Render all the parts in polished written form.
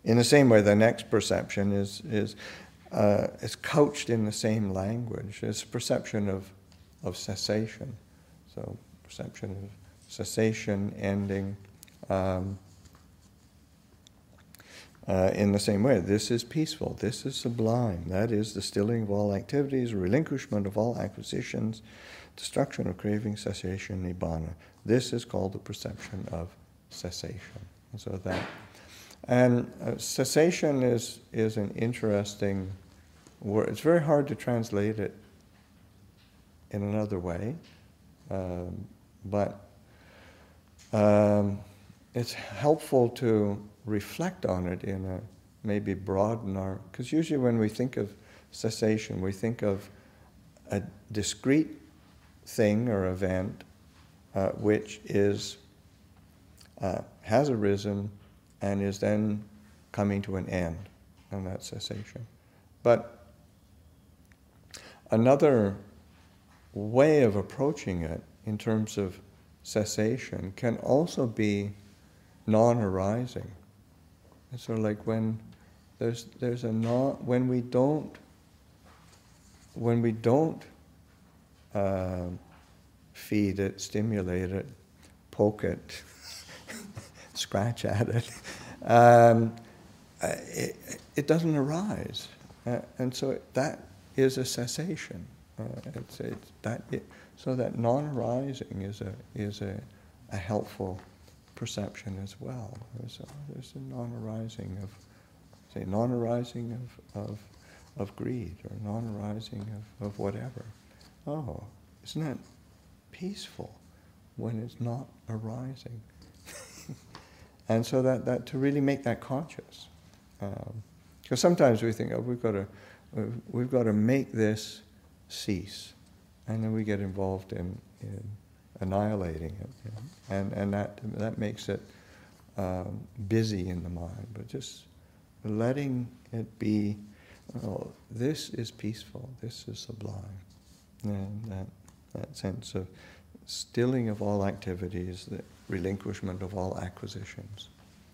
In the same way, the next perception is couched in the same language. It's perception of cessation. So perception of cessation, ending. In the same way, this is peaceful, this is sublime, that is the stilling of all activities, relinquishment of all acquisitions, destruction of craving, cessation, nibbana. This is called the perception of cessation. Cessation is an interesting word. It's very hard to translate it in another way, but it's helpful to reflect on it in a, maybe broaden our, because usually when we think of cessation, we think of a discrete thing or event which is has arisen and is then coming to an end, and that's cessation. But another way of approaching it in terms of cessation can also be non-arising. It's sort of like when there's a non, when we don't feed it, stimulate it, poke it, scratch at it, it doesn't arise, and so that is a cessation. So that non-arising is a helpful perception as well. There's a non-arising of greed, or non-arising of whatever. Oh, isn't that peaceful when it's not arising? And so that to really make that conscious, because sometimes we think, oh, we've got to make this cease, and then we get involved in annihilating it, you know? and that makes it busy in the mind. But just letting it be, oh, this is peaceful, this is sublime, and that sense of stilling of all activities, the relinquishment of all acquisitions.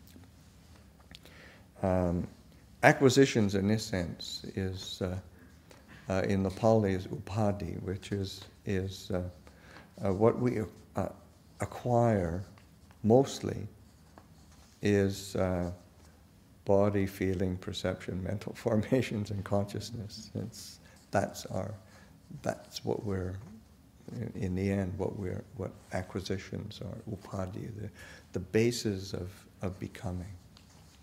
Acquisitions, in this sense, is in the Pali is upadhi, which is what we acquire mostly is body, feeling, perception, mental formations, and consciousness. That's what we're, in the end, what acquisitions are, upadhi, the basis of becoming.